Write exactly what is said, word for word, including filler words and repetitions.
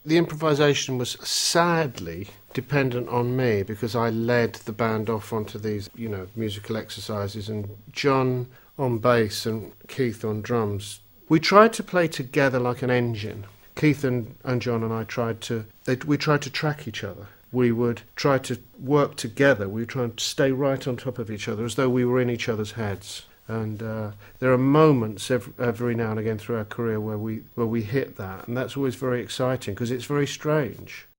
The improvisation was sadly dependent on me because I led the band off onto these, you know, musical exercises, and John on bass and Keith on drums. We tried to play together like an engine. Keith and, and John and I tried to, they, we tried to track each other. We would try to work together. We would try and stay right on top of each other as though we were in each other's heads. And uh, there are moments every, every now and again through our career where we where we hit that, and that's always very exciting because it's very strange.